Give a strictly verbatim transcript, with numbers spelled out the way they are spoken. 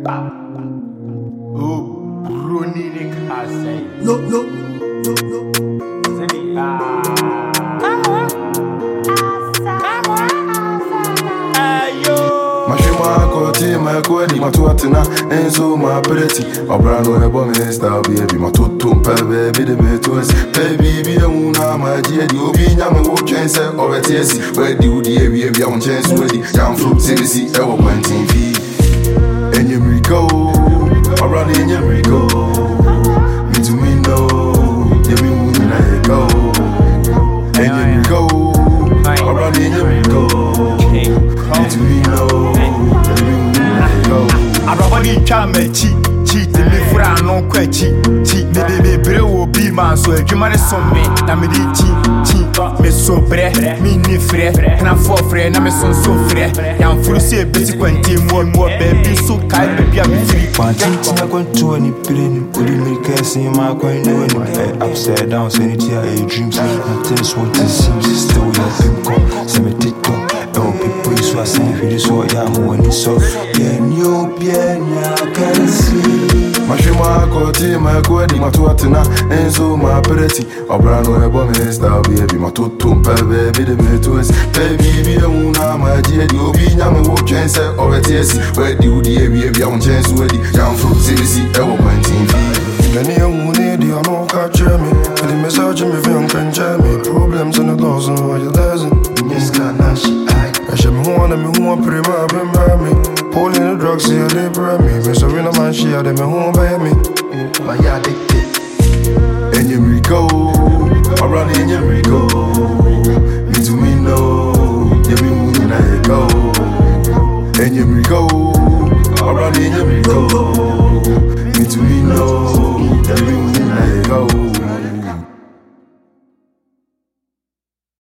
Oh, Bruni Nick has said. No, no, no, no. My quality, my tuatina, and so my pretty. My brand new album is style, baby. My tutum, baby, the betos. Baby, be a moona, my dear, you be young and walk and say, or a T S. Where do you, dear, we have young chance with the young fruit, C B C, ever went in fee. And you Rico, around in your Rico. Me to me, no, you be moving, I go. And you Rico, around in your Rico. Me to me, no. Arabadi chame chi chi te me fura no kwachi chi me be be bre wo bi ma so adwuma ne so me na me di chi chi me so bre me ni frɛ na fo frɛ na me so so frɛ yam furu se beti kwanti mo mo baby so kai baby am free kwanti na kwanto ani plane odi me kesi ma kwan no ani upside down so any tia a dreams and things what it seems still we have been come so me tiktok oh people is what say really so yeah mo ani so yeah new bien ya can see my shima koti my kwadi my tuatina and so my pretty obrano album is style baby my tutum baby the betos baby be a moona my dear you be young and walk and say or a T S where do you dear we have young chance with the young fruit C B C ever went in fee many young need you know catch me and the message me feel can jam me problems in the dozen why you doesn't yes canash I should me wanna me want pretty my been by me pulling the drugs here they bring me me so we no man she had me home by me my addicted and you Rico around in your Rico me to me no you be moving I go and you Rico